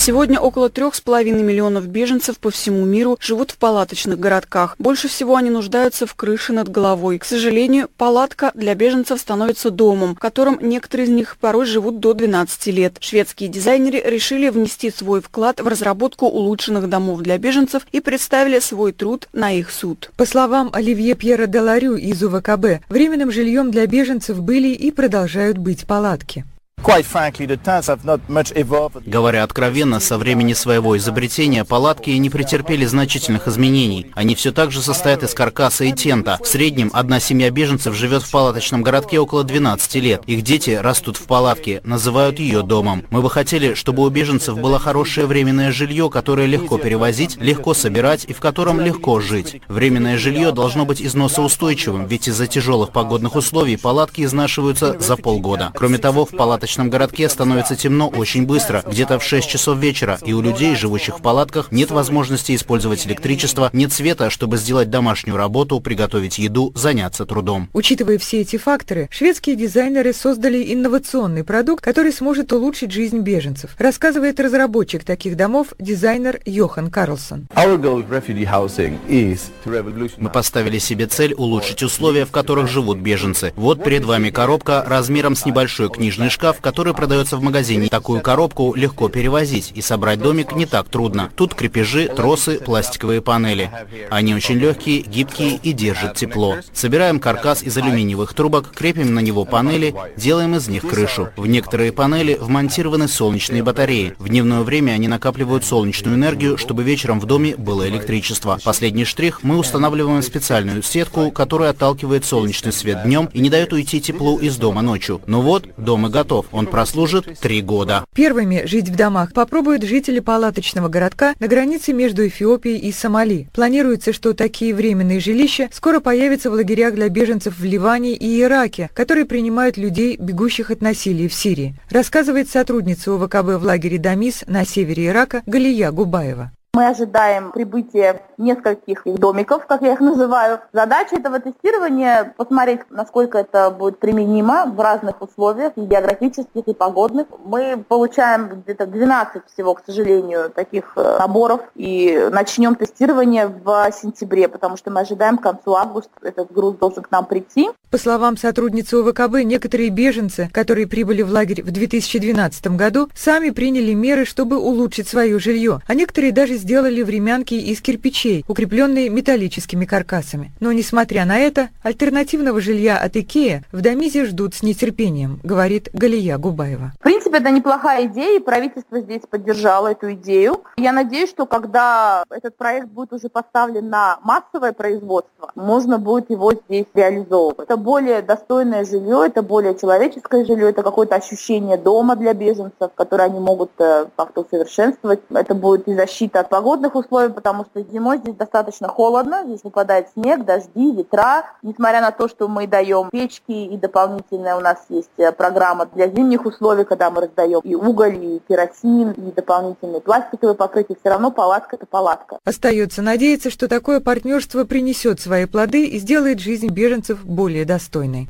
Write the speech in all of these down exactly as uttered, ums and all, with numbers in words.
Сегодня около трех с половиной миллионов беженцев по всему миру живут в палаточных городках. Больше всего они нуждаются в крыше над головой. К сожалению, палатка для беженцев становится домом, в котором некоторые из них порой живут до двенадцати лет. Шведские дизайнеры решили внести свой вклад в разработку улучшенных домов для беженцев и представили свой труд на их суд. По словам Оливье Пьера Деларю из У В К Б, временным жильем для беженцев были и продолжают быть палатки. Говоря откровенно, со времени своего изобретения палатки не претерпели значительных изменений. Они все так же состоят из каркаса и тента. В среднем одна семья беженцев живет в палаточном городке около двенадцати лет. Их дети растут в палатке, называют ее домом. Мы бы хотели, чтобы у беженцев было хорошее временное жилье, которое легко перевозить, легко собирать и в котором легко жить. Временное жилье должно быть износоустойчивым, ведь из-за тяжелых погодных условий палатки изнашиваются за полгода. Кроме того, в палаточном В нашем городке становится темно очень быстро, где-то в шесть часов вечера, и у людей, живущих в палатках, нет возможности использовать электричество, нет света, чтобы сделать домашнюю работу, приготовить еду, заняться трудом. Учитывая все эти факторы, шведские дизайнеры создали инновационный продукт, который сможет улучшить жизнь беженцев, рассказывает разработчик таких домов, дизайнер Йохан Карлсон. Мы поставили себе цель улучшить условия, в которых живут беженцы. Вот перед вами коробка размером с небольшой книжный шкаф, который продается в магазине. Такую коробку легко перевозить, и собрать домик не так трудно. Тут крепежи, тросы, пластиковые панели. Они очень легкие, гибкие и держат тепло. Собираем каркас из алюминиевых трубок, крепим на него панели, делаем из них крышу. В некоторые панели вмонтированы солнечные батареи. В дневное время они накапливают солнечную энергию, чтобы вечером в доме было электричество. Последний штрих — мы устанавливаем специальную сетку, которая отталкивает солнечный свет днем и не дает уйти теплу из дома ночью. Ну вот, дом и готов. Он прослужит три года. Первыми жить в домах попробуют жители палаточного городка на границе между Эфиопией и Сомали. Планируется, что такие временные жилища скоро появятся в лагерях для беженцев в Ливане и Ираке, которые принимают людей, бегущих от насилия в Сирии, рассказывает сотрудница У В К Б в лагере Дамис на севере Ирака Галия Губаева. Мы ожидаем прибытия нескольких домиков, как я их называю. Задача этого тестирования — посмотреть, насколько это будет применимо в разных условиях, и географических, и погодных. Мы получаем где-то двенадцать всего, к сожалению, таких наборов, и начнем тестирование в сентябре, потому что мы ожидаем к концу августа этот груз должен к нам прийти. По словам сотрудницы У В К Б, некоторые беженцы, которые прибыли в лагерь в две тысячи двенадцатом году, сами приняли меры, чтобы улучшить свое жилье, а некоторые даже сделали времянки из кирпичей, укрепленные металлическими каркасами. Но, несмотря на это, альтернативного жилья от Икеа в Дамизе ждут с нетерпением, говорит Галия Губаева. В принципе, это неплохая идея, и правительство здесь поддержало эту идею. Я надеюсь, что когда этот проект будет уже поставлен на массовое производство, можно будет его здесь реализовывать. Это более достойное жилье, это более человеческое жилье, это какое-то ощущение дома для беженцев, которое они могут как-то усовершенствовать. Это будет и защита от погодных условий, потому что зимой здесь достаточно холодно, здесь выпадает снег, дожди, ветра. Несмотря на то, что мы даем печки и дополнительная у нас есть программа для зимних условий, когда мы раздаем и уголь, и керосин, и дополнительные пластиковые покрытия, все равно палатка — это палатка. Остается надеяться, что такое партнерство принесет свои плоды и сделает жизнь беженцев более достойной.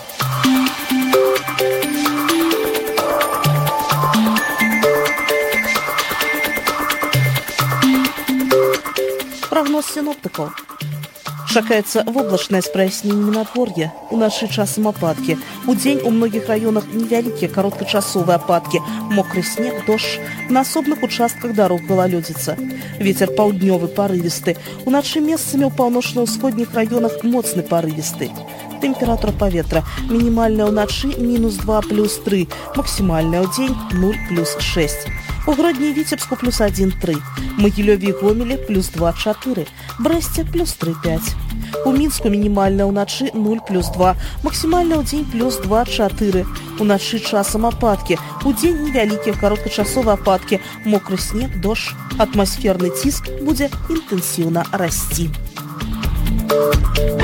Прогноз синоптикаў. Чакаецца воблачнае з праясненнямі надвор'я. Уначы часам ападкі. Удзень у многіх раёнах невялікія кароткачасовыя ападкі. Мокры снег, дождж. На асобных участках дарог галалёдзіца. Вецер паўднёвы парывісты. Уначы месцамі ў паўночна-ўсходніх раёнах моцны парывісты. Температура паветра. Мінімальная ўначы мінус два плюс тры. Максімальная ў дзень нуль плюс шесть. У Гродні і Віцебску плюс один три. Могилеве и Гомеле плюс два четыре. Бресте плюс три пять. У Мінску мінімальная ўначы нуль плюс два. Максімальная ў дзень плюс два четыре. Уначы часам ападкі. Удзень невялікія кароткачасовыя ападкі. Мокры снег, дождж. Атмасферны ціск будзе інтэнсіўна расці.